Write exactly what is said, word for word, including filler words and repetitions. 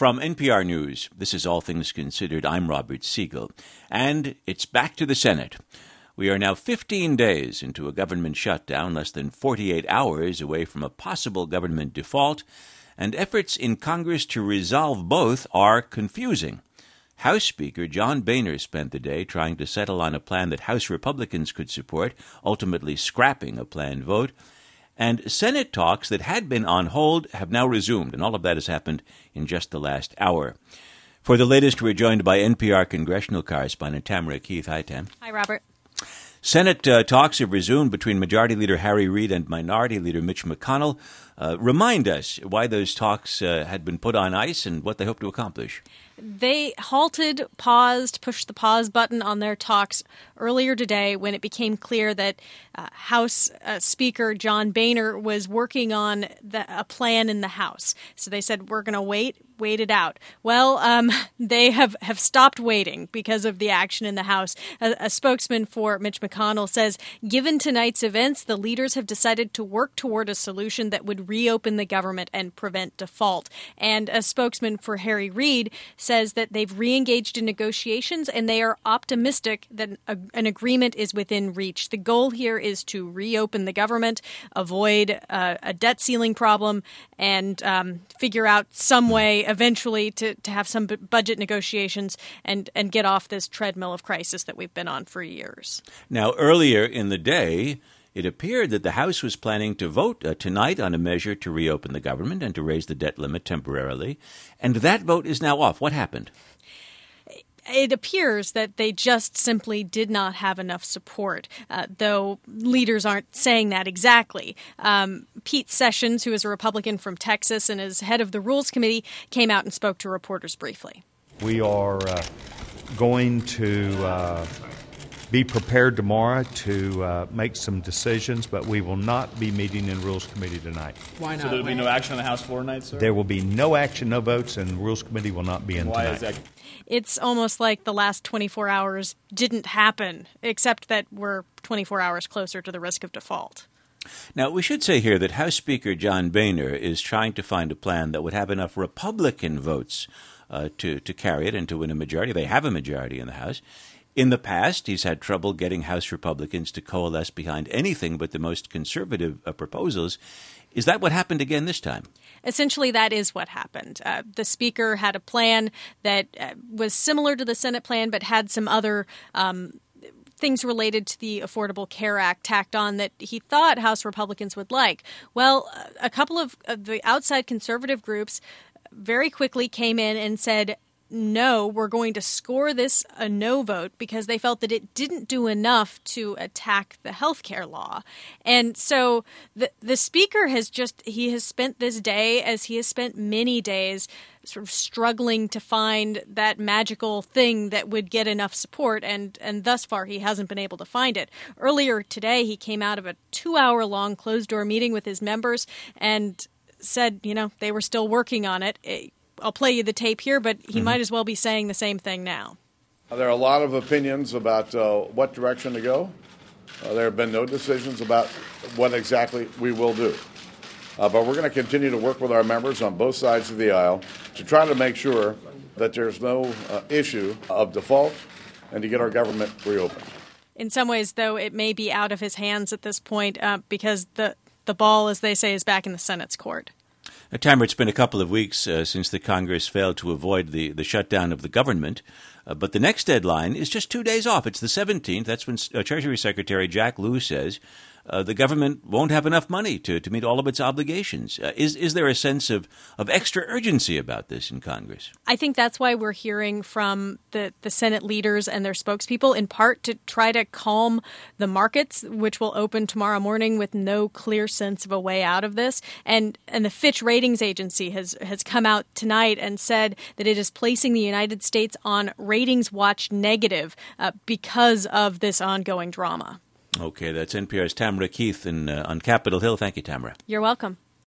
From N P R News, this is All Things Considered. I'm Robert Siegel, and it's back to the Senate. We are now fifteen days into a government shutdown, less than forty-eight hours away from a possible government default, and efforts in Congress to resolve both are confusing. House Speaker John Boehner spent the day trying to settle on a plan that House Republicans could support, ultimately scrapping a planned vote. And Senate talks that had been on hold have now resumed, and all of that has happened in just the last hour. For the latest, we're joined by N P R congressional correspondent Tamara Keith. Hi, Tam. Hi, Robert. Senate uh, talks have resumed between Majority Leader Harry Reid and Minority Leader Mitch McConnell. Uh, remind us why those talks uh, had been put on ice and what they hope to accomplish. They halted, paused, pushed the pause button on their talks earlier today when it became clear that uh, House uh, Speaker John Boehner was working on the, a plan in the House. So they said, we're going to wait, wait it out. Well, um, they have, have stopped waiting because of the action in the House. A, a spokesman for Mitch McConnell says, given tonight's events, the leaders have decided to work toward a solution that would reopen the government and prevent default. And a spokesman for Harry Reid says that they've re-engaged in negotiations and they are optimistic that a, an agreement is within reach. The goal here is to reopen the government, avoid uh, a debt ceiling problem, and um, figure out some way eventually to, to have some b- budget negotiations and, and get off this treadmill of crisis that we've been on for years. Now, earlier in the day, it appeared that the House was planning to vote uh, tonight on a measure to reopen the government and to raise the debt limit temporarily. And that vote is now off. What happened? It appears that they just simply did not have enough support, uh, though leaders aren't saying that exactly. Um, Pete Sessions, who is a Republican from Texas and is head of the Rules Committee, came out and spoke to reporters briefly. We are uh, going to uh, be prepared tomorrow to uh, make some decisions, but we will not be meeting in Rules Committee tonight. Why not? So there will be no action on the House floor tonight, sir? There will be no action, no votes, and the Rules Committee will not be in Why tonight. Is that? It's almost like the last twenty-four hours didn't happen, except that we're twenty-four hours closer to the risk of default. Now, we should say here that House Speaker John Boehner is trying to find a plan that would have enough Republican votes uh, to, to carry it and to win a majority. They have a majority in the House. In the past, he's had trouble getting House Republicans to coalesce behind anything but the most conservative uh, proposals. Is that what happened again this time? Essentially, that is what happened. Uh, the Speaker had a plan that uh, was similar to the Senate plan, but had some other um, things related to the Affordable Care Act tacked on that he thought House Republicans would like. Well, a couple of, of the outside conservative groups very quickly came in and said, no, we're going to score this a no vote because they felt that it didn't do enough to attack the health care law. And so the the speaker has just, he has spent this day, as he has spent many days, sort of struggling to find that magical thing that would get enough support, and, and thus far he hasn't been able to find it. Earlier today, he came out of a two-hour-long closed-door meeting with his members and said, you know, they were still working on it. it I'll play you the tape here, but he mm-hmm. might as well be saying the same thing now. There are a lot of opinions about uh, what direction to go. Uh, there have been no decisions about what exactly we will do. Uh, but we're going to continue to work with our members on both sides of the aisle to try to make sure that there's no uh, issue of default and to get our government reopened. In some ways, though, it may be out of his hands at this point uh, because the, the ball, as they say, is back in the Senate's court. Uh, Tamara, it's been a couple of weeks uh, since the Congress failed to avoid the, the shutdown of the government, uh, but the next deadline is just two days off. It's the seventeenth. That's when uh, Treasury Secretary Jack Lew says uh, the government won't have enough money to, to meet all of its obligations. Uh, is is there a sense of, of extra urgency about this in Congress? I think that's why we're hearing from the, the Senate leaders and their spokespeople, in part to try to calm the markets, which will open tomorrow morning with no clear sense of a way out of this. And and the Fitch Ratings Agency has, has come out tonight and said that it is placing the United States on ratings watch negative uh, because of this ongoing drama. Okay, that's N P R's Tamara Keith in, uh, on Capitol Hill. Thank you, Tamara. You're welcome.